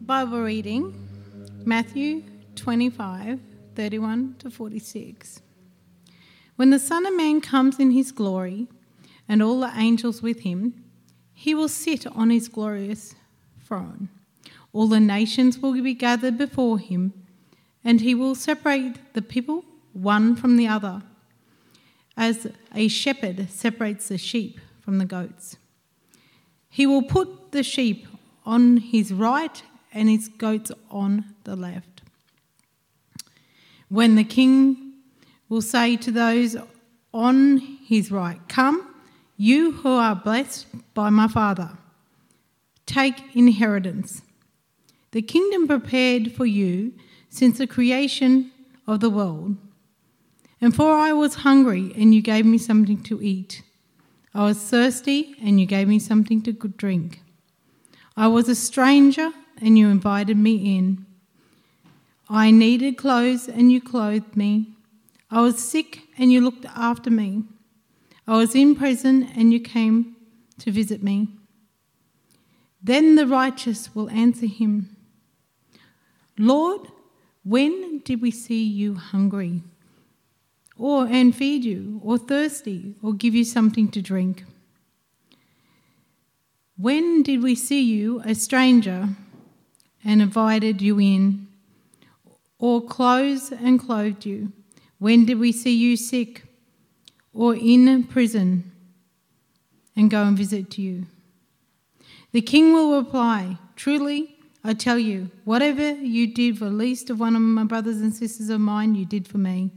Bible reading, Matthew 25:31 to 46. When the Son of Man comes in his glory, and all the angels with him, he will sit on his glorious throne. All the nations will be gathered before him, and he will separate the people one from the other, as a shepherd separates the sheep from the goats. He will put the sheep on his right and his goats on the left. When the king will say to those on his right, "Come, you who are blessed by my Father, take inheritance, the kingdom prepared for you since the creation of the world. And for I was hungry, and you gave me something to eat. I was thirsty, and you gave me something to drink. I was a stranger, and you invited me in. I needed clothes, and you clothed me. I was sick, and you looked after me. I was in prison, and you came to visit me." Then the righteous will answer him, "Lord, when did we see you hungry, and feed you, or thirsty, or give you something to drink? When did we see you a stranger and invited you in, or clothes and clothed you? When did we see you sick or in prison and go and visit you?" The king will reply, "Truly, I tell you, whatever you did for the least of one of my brothers and sisters of mine, you did for me."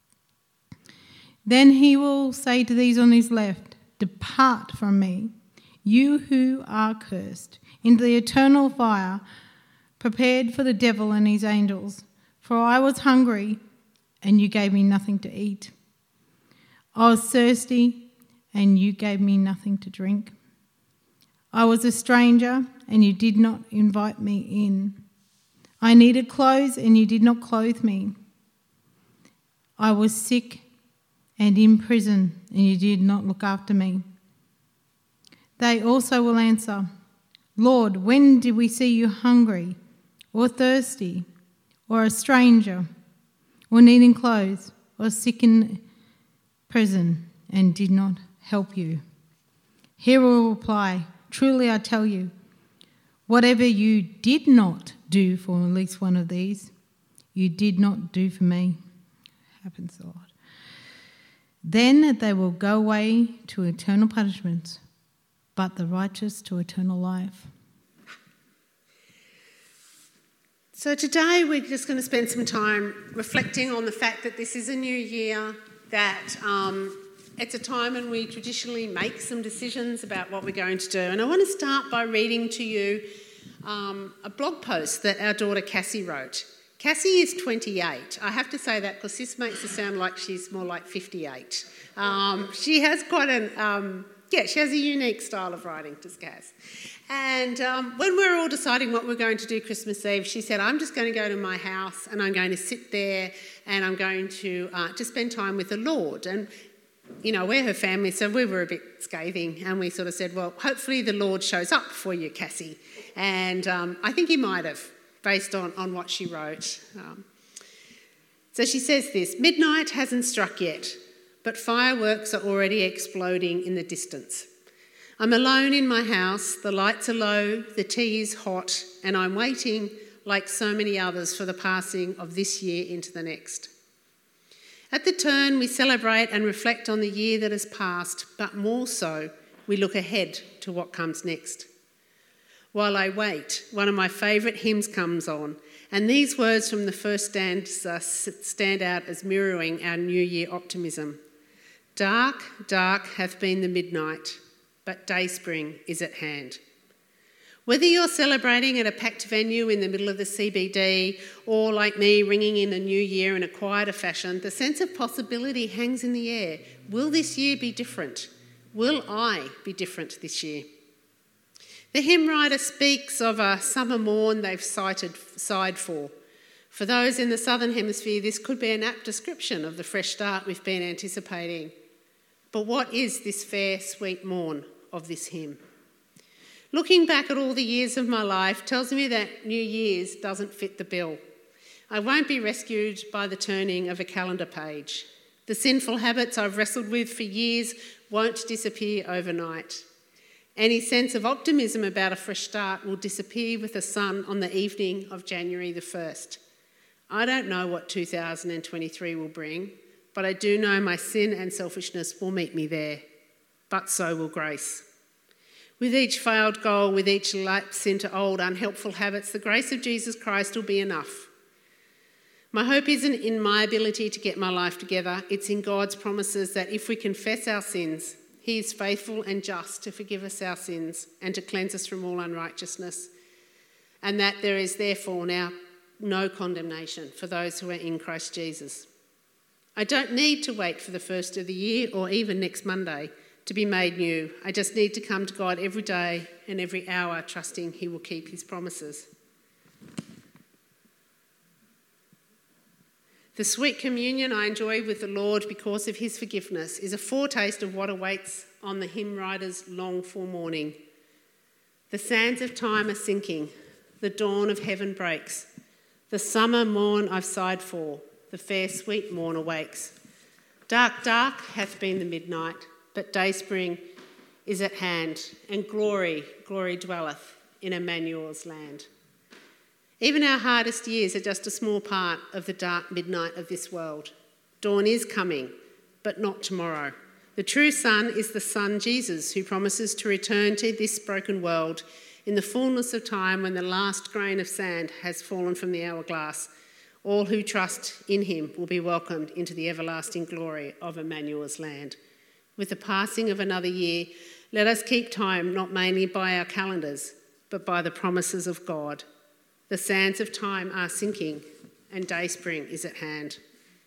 Then he will say to these on his left, "Depart from me, you who are cursed, into the eternal fire prepared for the devil and his angels. For I was hungry, and you gave me nothing to eat. I was thirsty, and you gave me nothing to drink. I was a stranger, and you did not invite me in. I needed clothes, and you did not clothe me. I was sick and in prison, and you did not look after me." They also will answer, "Lord, when did we see you hungry, or thirsty, or a stranger, or needing clothes, or sick in prison, and did not help you?" He will reply, "Truly I tell you, whatever you did not do for at least one of these, you did not do for me." Happens a lot. Then they will go away to eternal punishment, but the righteous to eternal life. So today we're just going to spend some time reflecting on the fact that this is a new year, that it's a time when we traditionally make some decisions about what we're going to do. And I want to start by reading to you a blog post that our daughter Cassie wrote. Cassie is 28. I have to say that because this makes her sound like she's more like 58. She has quite she has a unique style of writing, does Cass. And when we were all deciding what we're going to do Christmas Eve, she said, "I'm just going to go to my house and I'm going to sit there and I'm going to spend time with the Lord." And, you know, we're her family, so we were a bit scathing, and we sort of said, "Well, hopefully the Lord shows up for you, Cassie." And I think he might have, based on what she wrote. So she says this: "Midnight hasn't struck yet, but fireworks are already exploding in the distance. I'm alone in my house, the lights are low, the tea is hot, and I'm waiting, like so many others, for the passing of this year into the next. At the turn, we celebrate and reflect on the year that has passed, but more so, we look ahead to what comes next. While I wait, one of my favourite hymns comes on, and these words from the first stanza stand out as mirroring our New Year optimism. Dark, dark hath been the midnight, but dayspring is at hand. Whether you're celebrating at a packed venue in the middle of the CBD, or like me, ringing in a new year in a quieter fashion, the sense of possibility hangs in the air. Will this year be different? Will I be different this year?" The hymn writer speaks of a summer morn they've sighed for. For those in the Southern Hemisphere, this could be an apt description of the fresh start we've been anticipating. But what is this fair, sweet morn of this hymn? Looking back at all the years of my life tells me that New Year's doesn't fit the bill. I won't be rescued by the turning of a calendar page. The sinful habits I've wrestled with for years won't disappear overnight. Any sense of optimism about a fresh start will disappear with the sun on the evening of January the 1st. I don't know what 2023 will bring, but I do know my sin and selfishness will meet me there. But so will grace. With each failed goal, with each lapse into old unhelpful habits, the grace of Jesus Christ will be enough. My hope isn't in my ability to get my life together. It's in God's promises that if we confess our sins, He is faithful and just to forgive us our sins and to cleanse us from all unrighteousness, and that there is therefore now no condemnation for those who are in Christ Jesus. I don't need to wait for the first of the year or even next Monday to be made new. I just need to come to God every day and every hour, trusting He will keep His promises. The sweet communion I enjoy with the Lord because of His forgiveness is a foretaste of what awaits on the hymn writer's longed-for morning. The sands of time are sinking, the dawn of heaven breaks, the summer morn I've sighed for, the fair sweet morn awakes. Dark, dark hath been the midnight, but dayspring is at hand, and glory, glory dwelleth in Emmanuel's land. Even our hardest years are just a small part of the dark midnight of this world. Dawn is coming, but not tomorrow. The true sun is the Son, Jesus, who promises to return to this broken world in the fullness of time when the last grain of sand has fallen from the hourglass. All who trust in Him will be welcomed into the everlasting glory of Emmanuel's land. With the passing of another year, let us keep time not mainly by our calendars, but by the promises of God. The sands of time are sinking, and dayspring is at hand.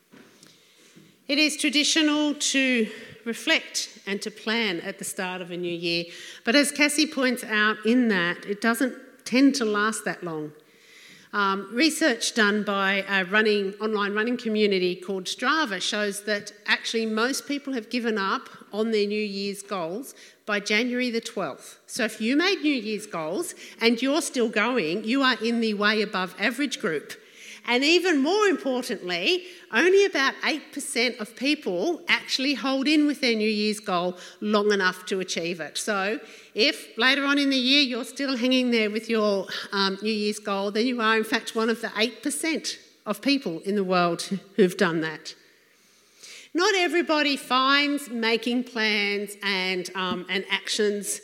It is traditional to reflect and to plan at the start of a new year, but as Cassie points out in that, it doesn't tend to last that long. Research done by a online running community called Strava shows that actually most people have given up on their New Year's goals by January the 12th. So if you made New Year's goals and you're still going, you are in the way above average group. And even more importantly, only about 8% of people actually hold in with their New Year's goal long enough to achieve it. So if later on in the year you're still hanging there with your New Year's goal, then you are in fact one of the 8% of people in the world who've done that. Not everybody finds making plans and actions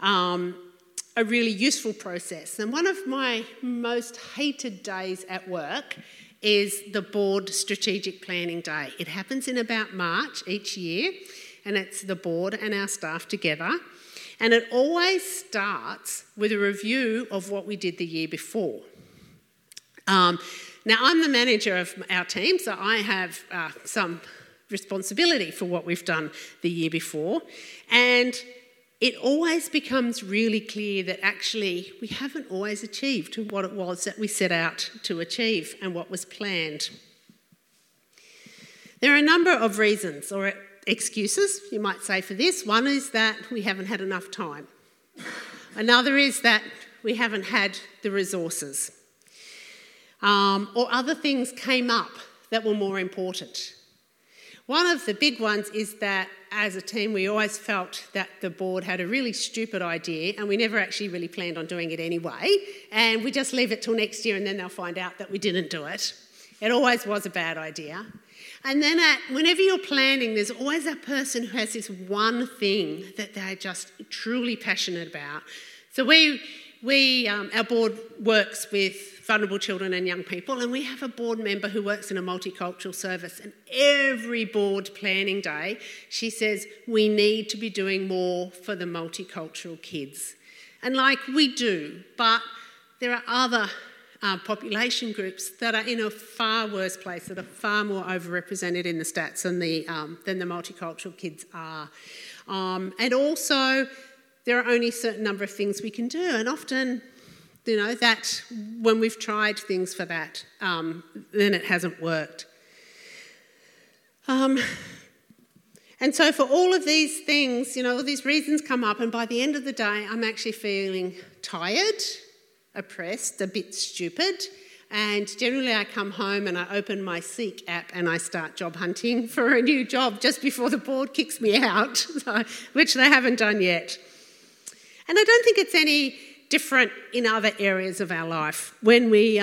a really useful process. And one of my most hated days at work is the board strategic planning day. It happens in about March each year, and it's the board and our staff together. And it always starts with a review of what we did the year before. Now, I'm the manager of our team, so I have some responsibility for what we've done the year before. And it always becomes really clear that actually we haven't always achieved what it was that we set out to achieve and what was planned. There are a number of reasons or excuses, you might say, for this. One is that we haven't had enough time. Another is that we haven't had the resources. Or other things came up that were more important. One of the big ones is that as a team we always felt that the board had a really stupid idea and we never actually really planned on doing it anyway, and we just leave it till next year and then they'll find out that we didn't do it. It always was a bad idea. And then whenever you're planning, there's always that person who has this one thing that they're just truly passionate about. So our board works with vulnerable children and young people, and we have a board member who works in a multicultural service, and every board planning day she says we need to be doing more for the multicultural kids. And we do, but there are other population groups that are in a far worse place, that are far more overrepresented in the stats than the multicultural kids are. And also there are only a certain number of things we can do, and often that when we've tried things for that, then it hasn't worked. And And so for all of these things, all these reasons come up, and by the end of the day, I'm actually feeling tired, oppressed, a bit stupid. And generally I come home and I open my Seek app and I start job hunting for a new job just before the board kicks me out, which they haven't done yet. And I don't think it's any different in other areas of our life. When we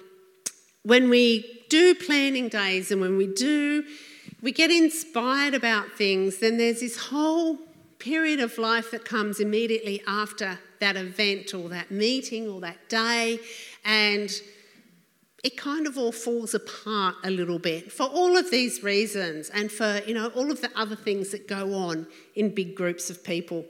do planning days and when we get inspired about things, then there's this whole period of life that comes immediately after that event or that meeting or that day, and it kind of all falls apart a little bit for all of these reasons and for, all of the other things that go on in big groups of people.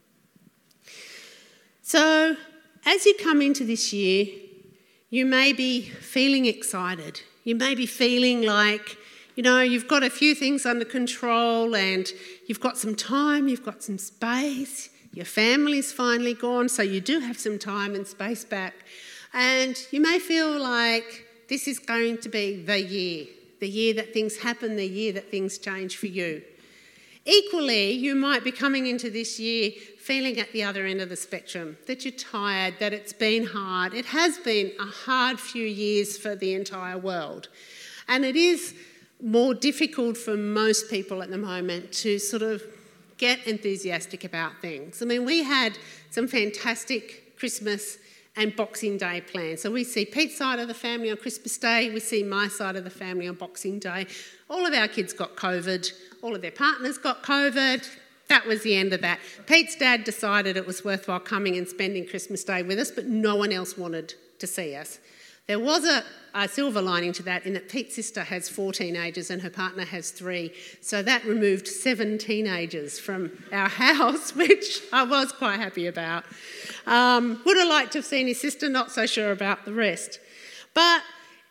So as you come into this year, you may be feeling excited. You may be feeling like, you've got a few things under control and you've got some time, you've got some space, your family's finally gone, so you do have some time and space back. And you may feel like this is going to be the year that things happen, the year that things change for you. Equally, you might be coming into this year feeling at the other end of the spectrum, that you're tired, that it's been hard. It has been a hard few years for the entire world. And it is more difficult for most people at the moment to sort of get enthusiastic about things. I mean, we had some fantastic Christmas and Boxing Day plans. So we see Pete's side of the family on Christmas Day, we see my side of the family on Boxing Day. All of our kids got COVID, all of their partners got COVID. That was the end of that. Pete's dad decided it was worthwhile coming and spending Christmas Day with us, but no one else wanted to see us. There was a silver lining to that in that Pete's sister has 4 teenagers and her partner has 3. So that removed 7 teenagers from our house, which I was quite happy about. Would have liked to have seen his sister, not so sure about the rest. But,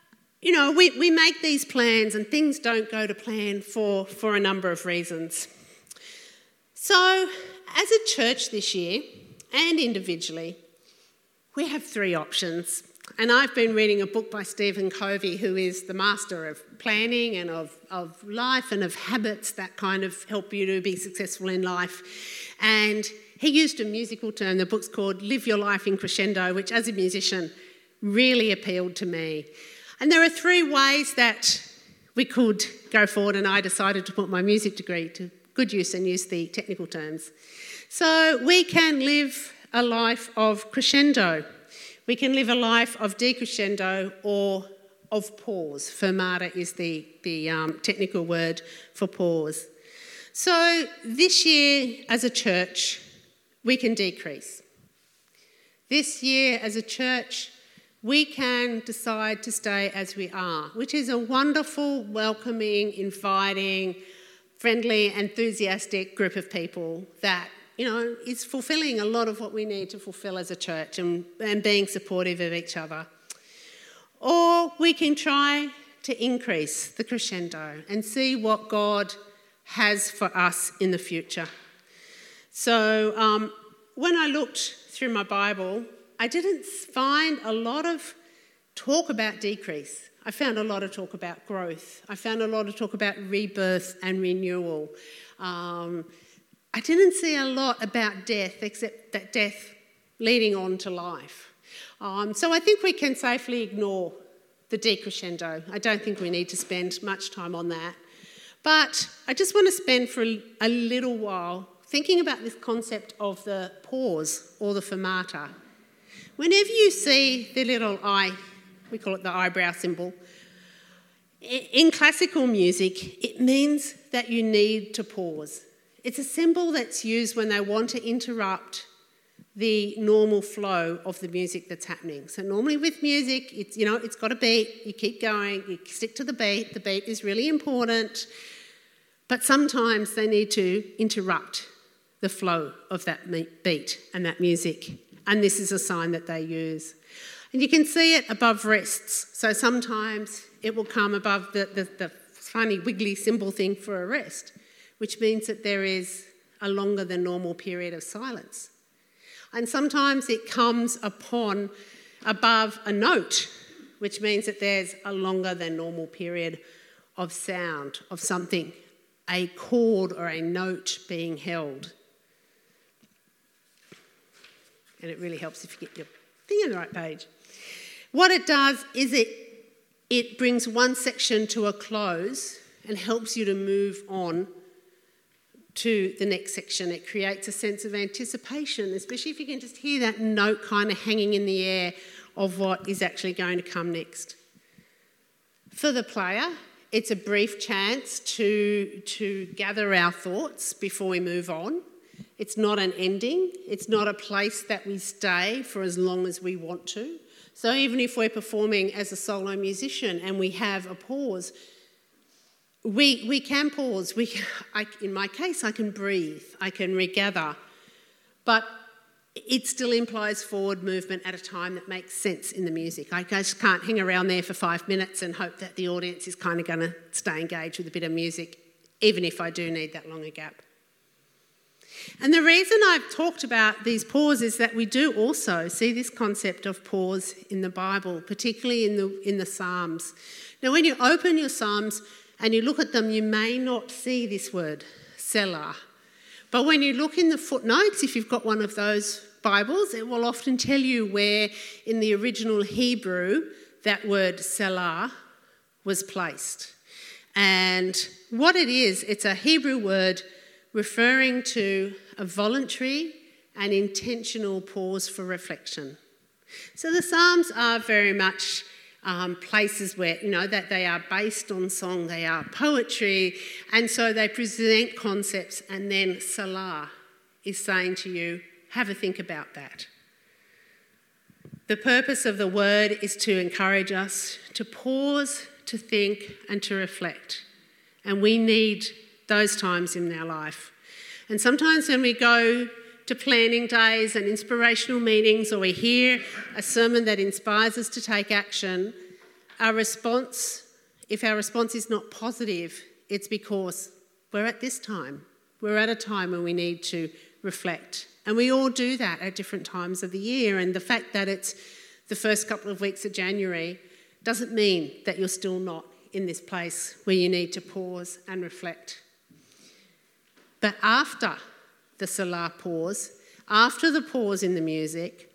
we make these plans and things don't go to plan for a number of reasons. So as a church this year and individually, we have 3 options. And I've been reading a book by Stephen Covey, who is the master of planning and of life and of habits that kind of help you to be successful in life. And he used a musical term. The book's called Live Your Life in Crescendo, which as a musician really appealed to me. And there are 3 ways that we could go forward, and I decided to put my music degree to good use and use the technical terms. So we can live a life of crescendo. We can live a life of decrescendo or of pause. Fermata is the technical word for pause. So this year as a church, we can decrease. This year as a church, we can decide to stay as we are, which is a wonderful, welcoming, inviting, friendly, enthusiastic group of people that is fulfilling a lot of what we need to fulfill as a church and being supportive of each other. Or we can try to increase the crescendo and see what God has for us in the future. So when I looked through my Bible, I didn't find a lot of talk about decrease. I found a lot of talk about growth. I found a lot of talk about rebirth and renewal. I didn't see a lot about death, except that death leading on to life. So I think we can safely ignore the decrescendo. I don't think we need to spend much time on that. But I just want to spend for a little while thinking about this concept of the pause or the fermata. Whenever you see the little eye, we call it the eyebrow symbol, in classical music, it means that you need to pause. It's a symbol that's used when they want to interrupt the normal flow of the music that's happening. So normally with music, it's got a beat, you keep going, you stick to the beat is really important, but sometimes they need to interrupt the flow of that beat and that music, and this is a sign that they use. And you can see it above rests, so sometimes it will come above the funny wiggly symbol thing for a rest, which means that there is a longer than normal period of silence. And sometimes it comes above a note, which means that there's a longer than normal period of sound, of something a chord or a note being held. And it really helps if you get your thing on the right page. What it does is it brings one section to a close and helps you to move on to the next section. It creates a sense of anticipation, especially if you can just hear that note kind of hanging in the air of what is actually going to come next. For the player, it's a brief chance to gather our thoughts before we move on. It's not an ending. It's not a place that we stay for as long as we want to. So even if we're performing as a solo musician and we have a pause, we can pause. In my case, I can breathe. I can regather. But it still implies forward movement at a time that makes sense in the music. I just can't hang around there for 5 minutes and hope that the audience is kind of going to stay engaged with a bit of music, even if I do need that longer gap. And the reason I've talked about these pauses is that we do also see this concept of pause in the Bible, particularly in the Psalms. Now, when you open your Psalms and you look at them, you may not see this word, Selah. But when you look in the footnotes, if you've got one of those Bibles, it will often tell you where in the original Hebrew that word Selah was placed. And what it is, it's a Hebrew word referring to a voluntary and intentional pause for reflection. So the Psalms are very much places where, that they are based on song, they are poetry, and so they present concepts, and then Selah is saying to you, have a think about that. The purpose of the word is to encourage us to pause, to think, and to reflect. And we need those times in our life. And sometimes when we go to planning days and inspirational meetings, or we hear a sermon that inspires us to take action, if our response is not positive, it's because we're at this time. We're at a time when we need to reflect. And we all do that at different times of the year. And the fact that it's the first couple of weeks of January doesn't mean that you're still not in this place where you need to pause and reflect. But after the Selah pause, after the pause in the music,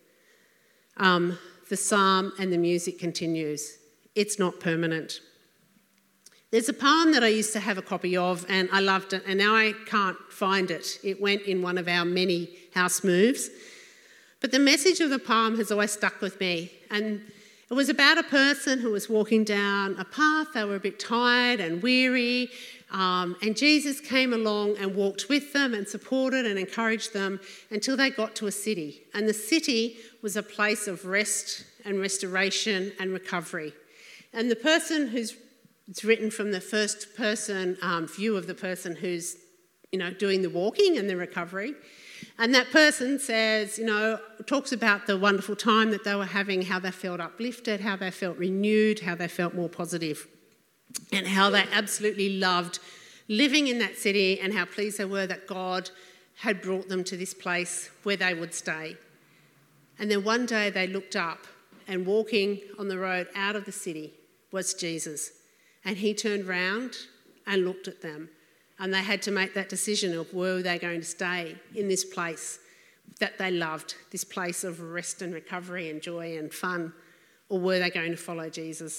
the psalm and the music continues. It's not permanent. There's a poem that I used to have a copy of and I loved it, and now I can't find it. It went in one of our many house moves. But the message of the poem has always stuck with me. And it was about a person who was walking down a path. They were a bit tired and weary. And Jesus came along and walked with them and supported and encouraged them until they got to a city. And the city was a place of rest and restoration and recovery. And the person it's written from the first person view of the person who's, doing the walking and the recovery. And that person says, talks about the wonderful time that they were having, how they felt uplifted, how they felt renewed, how they felt more positive, and how they absolutely loved living in that city and how pleased they were that God had brought them to this place where they would stay. And then one day they looked up, and walking on the road out of the city was Jesus. And he turned round and looked at them. And they had to make that decision of were they going to stay in this place that they loved, this place of rest and recovery and joy and fun, or were they going to follow Jesus?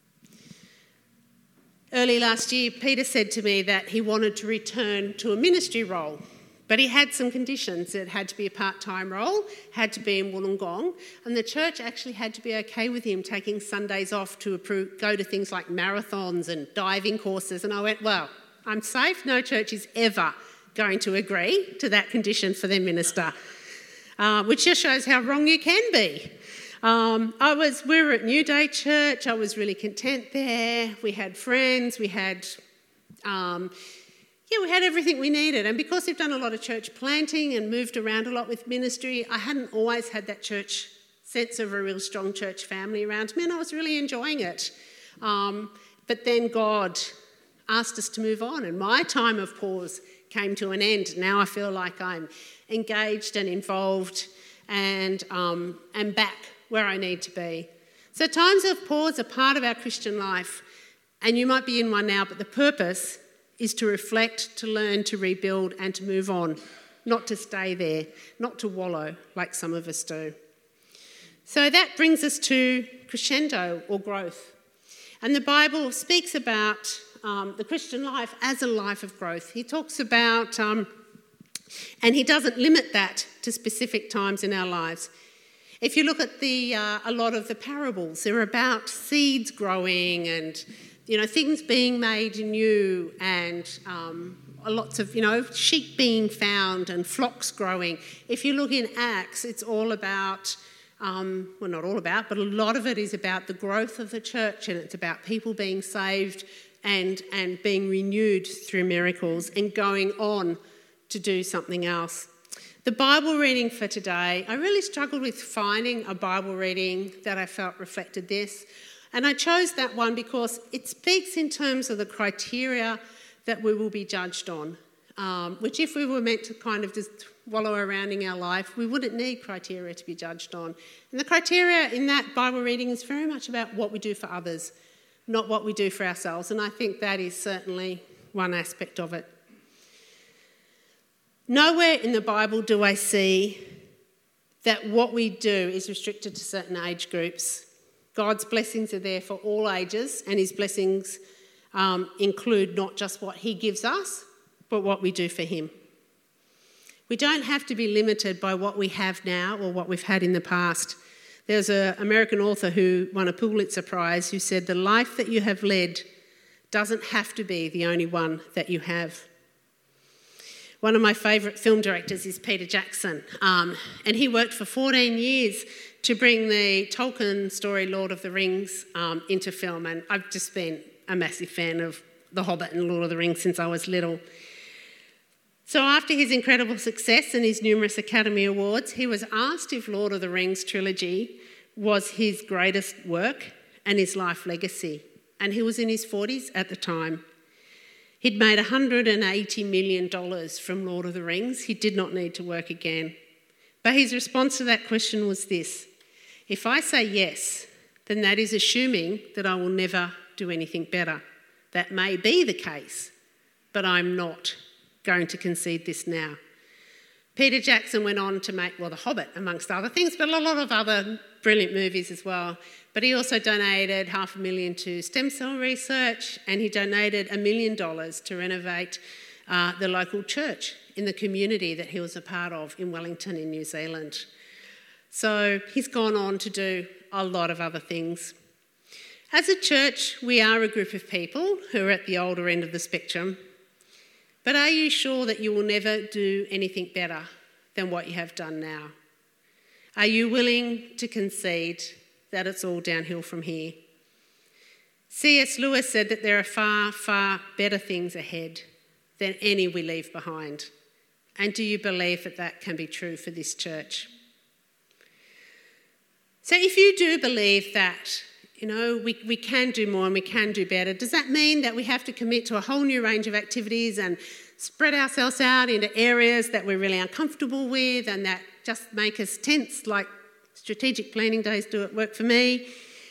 Early last year, Peter said to me that he wanted to return to a ministry role, but he had some conditions. It had to be a part-time role, had to be in Wollongong, and the church actually had to be okay with him taking Sundays off to go to things like marathons and diving courses. And I went, well, I'm safe. No church is ever going to agree to that condition for their minister, which just shows how wrong you can be. We were at New Day Church. I was really content there. We had friends. We had everything we needed. And because we've done a lot of church planting and moved around a lot with ministry, I hadn't always had that church sense of a real strong church family around me, and I was really enjoying it. But then God asked us to move on, and my time of pause came to an end. Now I feel like I'm engaged and involved and back where I need to be. So times of pause are part of our Christian life, and you might be in one now, but the purpose is to reflect, to learn, to rebuild and to move on, not to stay there, not to wallow like some of us do. So that brings us to crescendo or growth. And the Bible speaks about the Christian life as a life of growth. He talks about, and he doesn't limit that to specific times in our lives. If you look at a lot of the parables, they're about seeds growing and, things being made new and lots of, sheep being found and flocks growing. If you look in Acts, it's all about, not all about, but a lot of it is about the growth of the church, and it's about people being saved and being renewed through miracles and going on to do something else. The Bible reading for today, I really struggled with finding a Bible reading that I felt reflected this. And I chose that one because it speaks in terms of the criteria that we will be judged on, which if we were meant to kind of just wallow around in our life, we wouldn't need criteria to be judged on. And the criteria in that Bible reading is very much about what we do for others, not what we do for ourselves. And I think that is certainly one aspect of it. Nowhere in the Bible do I see that what we do is restricted to certain age groups. God's blessings are there for all ages, and his blessings include not just what he gives us, but what we do for him. We don't have to be limited by what we have now or what we've had in the past. There's an American author who won a Pulitzer Prize who said, "The life that you have led doesn't have to be the only one that you have." One of my favourite film directors is Peter Jackson, and he worked for 14 years to bring the Tolkien story Lord of the Rings into film, and I've just been a massive fan of The Hobbit and Lord of the Rings since I was little. So after his incredible success and his numerous Academy Awards, he was asked if Lord of the Rings trilogy was his greatest work and his life legacy, and he was in his 40s at the time. He'd made $180 million from Lord of the Rings. He did not need to work again. But his response to that question was this: if I say yes, then that is assuming that I will never do anything better. That may be the case, but I'm not going to concede this now. Peter Jackson went on to make, The Hobbit, amongst other things, but a lot of other brilliant movies as well. But he also donated $500,000 to stem cell research, and he donated $1 million to renovate the local church in the community that he was a part of in Wellington in New Zealand. So he's gone on to do a lot of other things. As a church, we are a group of people who are at the older end of the spectrum. But are you sure that you will never do anything better than what you have done now? Are you willing to concede that it's all downhill from here? C.S. Lewis said that there are far, far better things ahead than any we leave behind. And do you believe that that can be true for this church? So if you do believe that, we can do more and we can do better, does that mean that we have to commit to a whole new range of activities and spread ourselves out into areas that we're really uncomfortable with and that just make us tense, like strategic planning days do at work for me?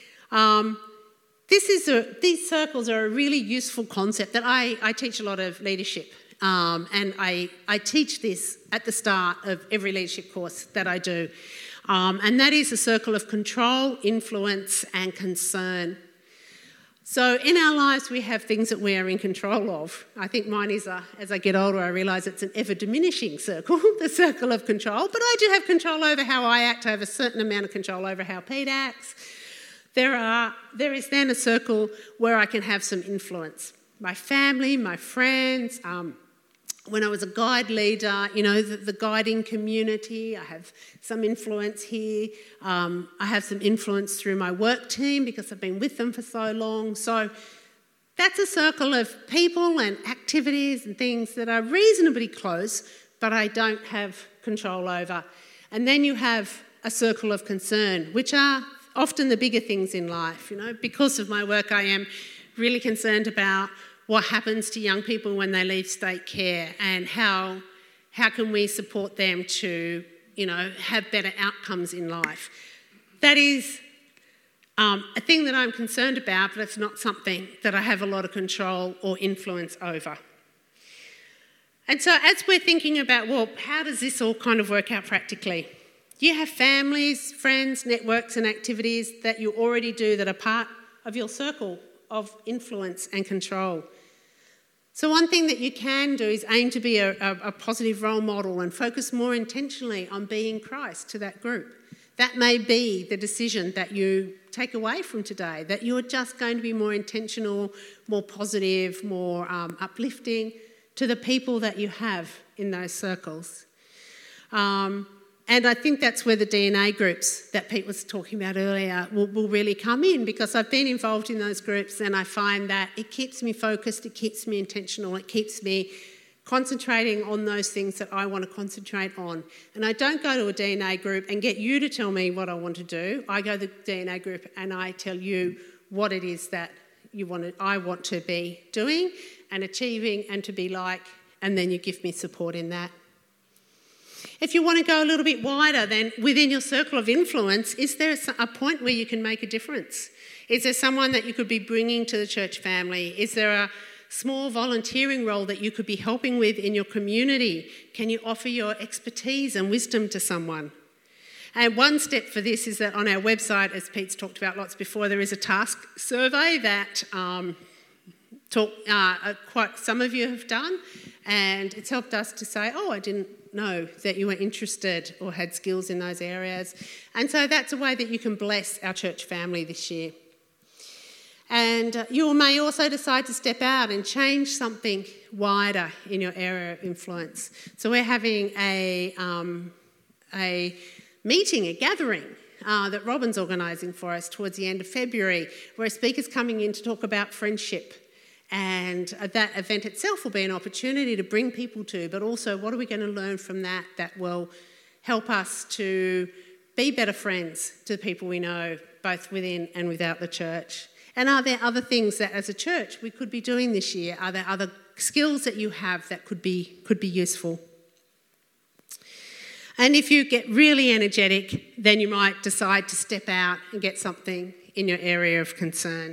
These circles are a really useful concept that I teach a lot of leadership, and I teach this at the start of every leadership course that I do. And that is a circle of control, influence and concern. So in our lives we have things that we are in control of. I think mine is, as I get older, I realise it's an ever-diminishing circle, the circle of control. But I do have control over how I act. I have a certain amount of control over how Pete acts. There is then a circle where I can have some influence. My family, my friends. When I was a guide leader, the guiding community, I have some influence here. I have some influence through my work team because I've been with them for so long. So that's a circle of people and activities and things that are reasonably close, but I don't have control over. And then you have a circle of concern, which are often the bigger things in life. Because of my work, I am really concerned about what happens to young people when they leave state care and how can we support them to, have better outcomes in life. That is a thing that I'm concerned about, but it's not something that I have a lot of control or influence over. And so as we're thinking about, well, how does this all kind of work out practically? You have families, friends, networks and activities that you already do that are part of your circle of influence and control. So one thing that you can do is aim to be a positive role model and focus more intentionally on being Christ to that group. That may be the decision that you take away from today, that you're just going to be more intentional, more positive, more uplifting to the people that you have in those circles. And I think that's where the DNA groups that Pete was talking about earlier will really come in, because I've been involved in those groups and I find that it keeps me focused, it keeps me intentional, it keeps me concentrating on those things that I want to concentrate on. And I don't go to a DNA group and get you to tell me what I want to do. I go to the DNA group and I tell you what it is that I want to be doing and achieving and to be like, and then you give me support in that. If you want to go a little bit wider, then within your circle of influence, is there a point where you can make a difference? Is there someone that you could be bringing to the church family? Is there a small volunteering role that you could be helping with in your community? Can you offer your expertise and wisdom to someone? And one step for this is that on our website, as Pete's talked about lots before, there is a task survey that quite some of you have done, and it's helped us to say, oh, I didn't know that you were interested or had skills in those areas. And so that's a way that you can bless our church family this year. And you may also decide to step out and change something wider in your area of influence. So we're having a meeting, a gathering that Robin's organising for us towards the end of February, where a speaker's coming in to talk about friendship. And that event itself will be an opportunity to bring people to, but also what are we going to learn from that will help us to be better friends to the people we know, both within and without the church. And are there other things that as a church we could be doing this year? Are there other skills that you have that could be useful? And if you get really energetic, then you might decide to step out and get something in your area of concern.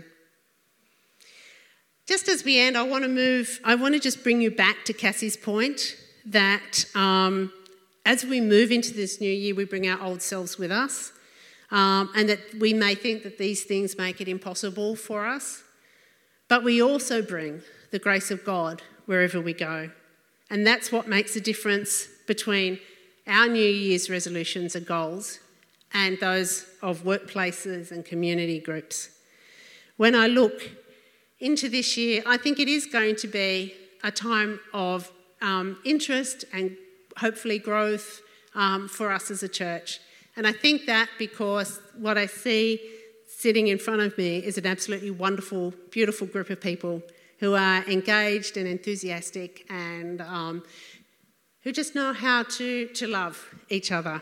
Just as we end, I want to just bring you back to Cassie's point that as we move into this new year, we bring our old selves with us, and that we may think that these things make it impossible for us, but we also bring the grace of God wherever we go. And that's what makes a difference between our New Year's resolutions and goals and those of workplaces and community groups. When I look into this year, I think it is going to be a time of interest and hopefully growth for us as a church. And I think that because what I see sitting in front of me is an absolutely wonderful, beautiful group of people who are engaged and enthusiastic and who just know how to love each other.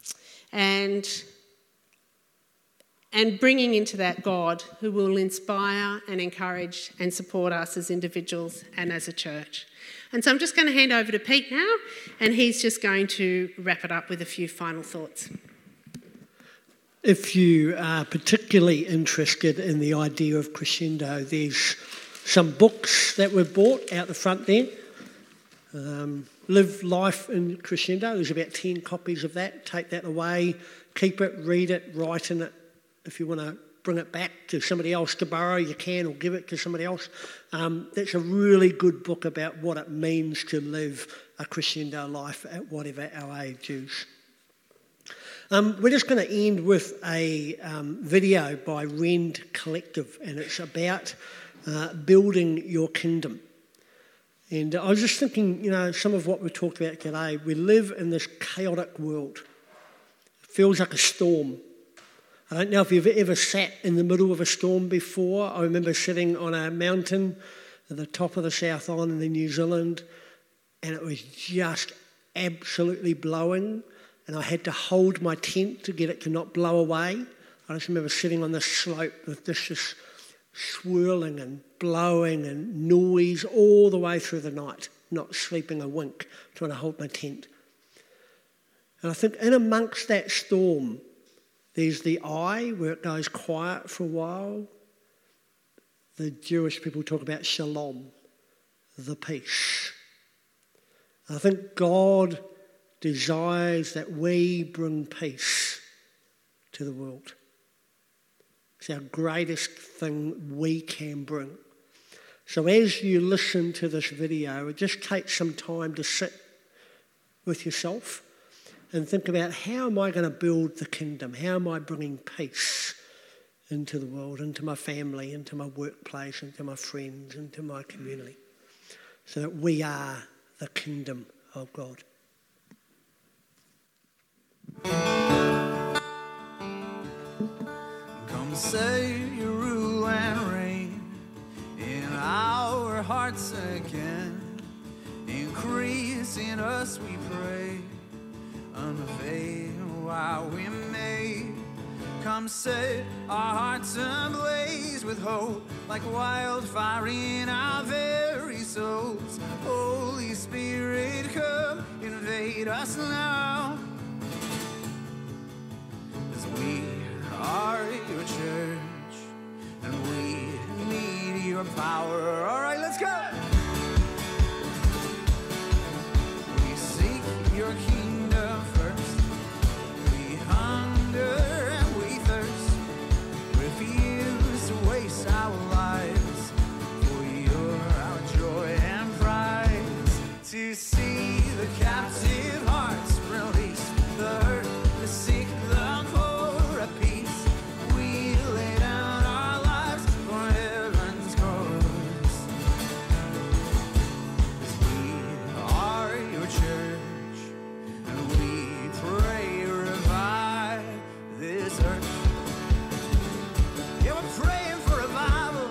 And bringing into that God who will inspire and encourage and support us as individuals and as a church. And so I'm just going to hand over to Pete now, and he's just going to wrap it up with a few final thoughts. If you are particularly interested in the idea of Crescendo, there's some books that were bought out the front there. Live Life in Crescendo. There's about 10 copies of that. Take that away, keep it, read it, write in it. If you want to bring it back to somebody else to borrow, you can, or give it to somebody else. That's a really good book about what it means to live a crescendo life at whatever our age is. We're just going to end with a video by Rend Collective, and it's about building your kingdom. And I was just thinking, some of what we talked about today, we live in this chaotic world. It feels like a storm. I don't know if you've ever sat in the middle of a storm before. I remember sitting on a mountain at the top of the South Island in New Zealand, and it was just absolutely blowing, and I had to hold my tent to get it to not blow away. I just remember sitting on this slope with this just swirling and blowing and noise all the way through the night, not sleeping a wink, trying to hold my tent. And I think in amongst that storm, there's the eye, where it goes quiet for a while. The Jewish people talk about shalom, the peace. I think God desires that we bring peace to the world. It's our greatest thing we can bring. So as you listen to this video, just take some time to sit with yourself and think about, how am I going to build the kingdom? How am I bringing peace into the world, into my family, into my workplace, into my friends, into my community, so that we are the kingdom of God. Come say you rule and reign in our hearts again. Increase in us, we pray. Unveil while we may. Come set our hearts ablaze with hope, like wildfire in our very souls. Holy Spirit, come invade us now. As we are your church, and we need your power. All right, let's go. We seek your kingdom first. We hunger and we thirst. Refuse to waste our lives, for you're our joy and prize. To see the captive hearts released, the hurt, the sick, the poor at peace. We lay down our lives for heaven's cause. 'Cause we are your church, and we pray revive this earth. Yeah, we're praying for revival.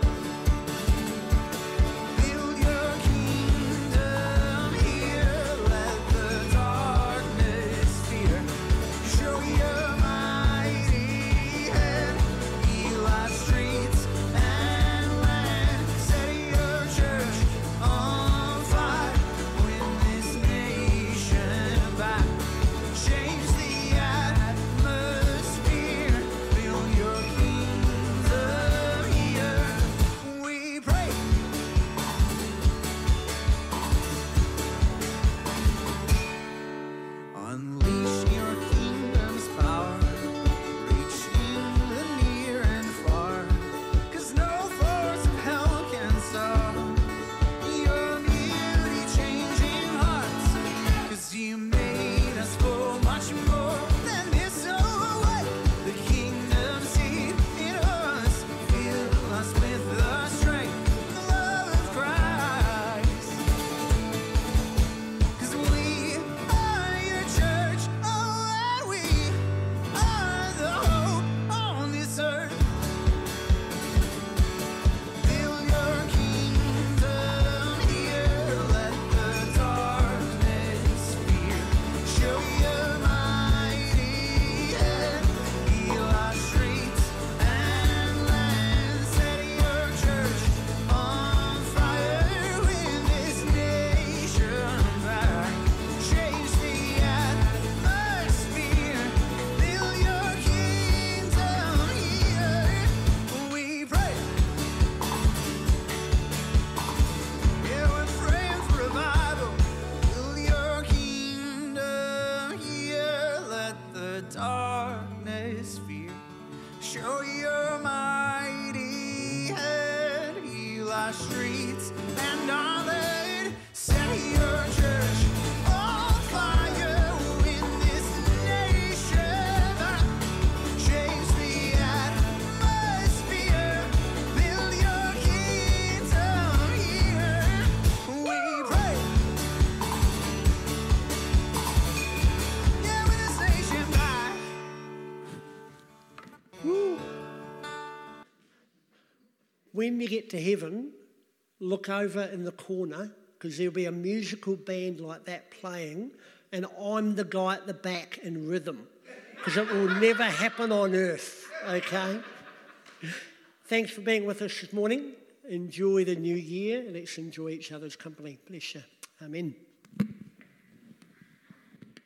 Build your kingdom here. Let the darkness fear. Show your mighty hand. Heal our streets and land. Set your church on fire. Win this nation back. Change the atmosphere. Build your kingdom here. We pray. Unleash your kingdom's power. Reach in the near and far. 'Cause no force of hell can stop your beauty changing hearts. 'Cause you made us for much more than this. Oh, what the kingdom seed in us. Fill us with the strength, the love of Christ. 'Cause we are your church, oh, and we are the hope on this earth. Build your kingdom here, let the darkness fear. Show your mighty hand, heal our streets and land. Set your church on fire, win this nation back. Change the atmosphere, build your kingdom here. We pray. Yeah, we're praying for revival. Build your kingdom here. Let the darkness fear. Show your mighty hand. Heal our streets and our land. Set your church on fire. Win this nation back. Change the atmosphere. Build your kingdom here. We pray. Yeah, win this nation back. When you get to heaven, look over in the corner, because there'll be a musical band like that playing, and I'm the guy at the back in rhythm, because it will never happen on earth, okay? Thanks for being with us this morning. Enjoy the new year. Let's enjoy each other's company. Bless you. Amen.